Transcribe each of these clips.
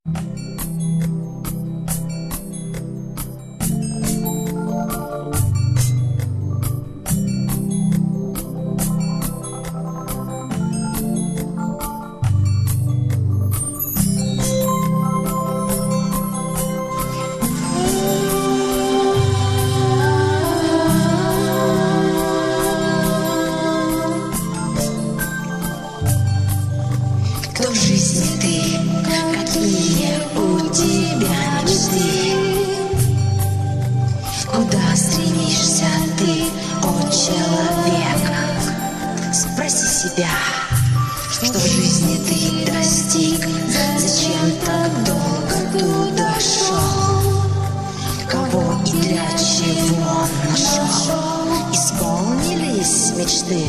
Кто в жизни ты? Какие у тебя мечты? Куда стремишься ты, о человек? Спроси себя, что в жизни ты достиг, зачем так долго туда шел, кого и для чего нашел, исполнились мечты.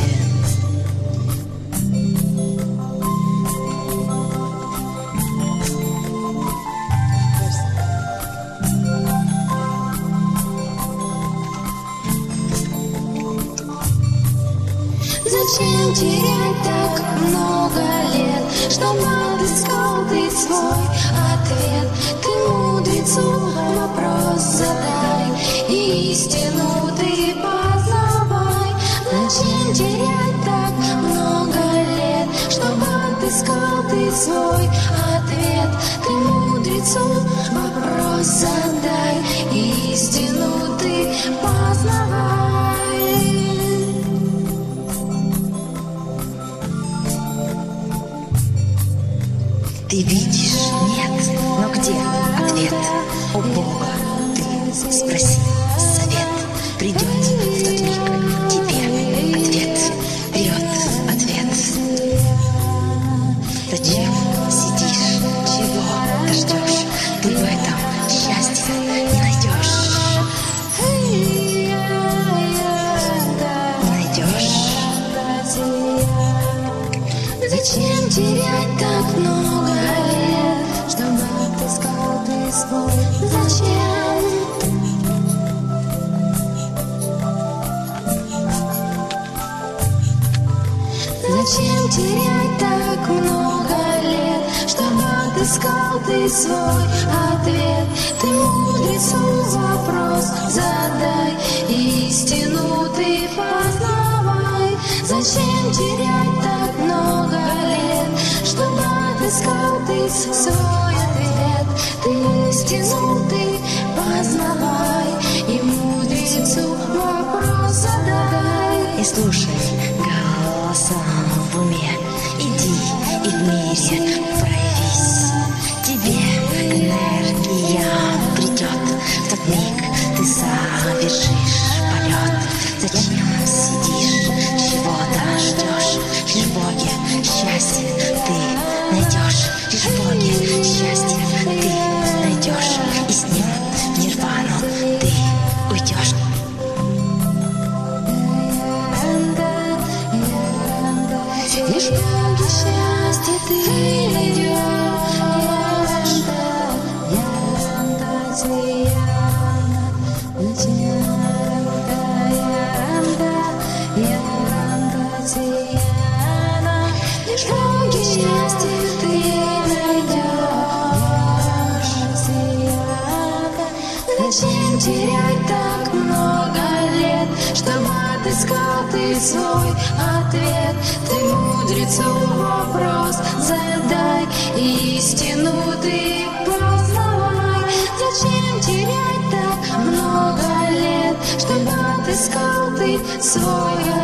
Зачем терять так много лет, чтобы отыскал ты свой ответ? Ты мудрецу вопрос задай, и истину ты познавай. Зачем терять так много лет, чтобы отыскал ты свой ответ? Ты мудрецу вопрос задай, и истину ты познавай. Ты видишь? Нет. Но где ответ? У Бога ты спроси совет. Придет в тот миг тебе ответ. Вперед ответ. Зачем сидишь? Чего ты ждешь? Ты в этом счастья не найдешь. Не найдешь. Зачем терять так много лет, чтобы отыскал ты свой? Зачем? Зачем терять так много лет, чтобы отыскал ты свой ответ? Ты мудрецу вопрос задай, истину ты познавай. Зачем терять так много лет, чтобы отыскал ты свой ответ? Ты истину ты познавай, и мудрецу вопрос задай. И слушай голоса в уме, иди и в мире проявись. Тебе энергия придет, в тот миг ты совершишь полет. Зачем сидишь, чего-то ждешь? Лишь в Боге счастье ты найдешь. Лишь в Боге счастье ты найдешь. И с ним в нирвану ты уйдешь. Лишь в Боге счастье ты найдешь. Лишь в Боге счастье ты найдешь. Зачем терять так много лет, чтобы отыскал ты свой ответ? Ты мудрецу вопрос задай, истину ты познавай. Зачем терять так много лет, чтобы отыскал ты свой ответ?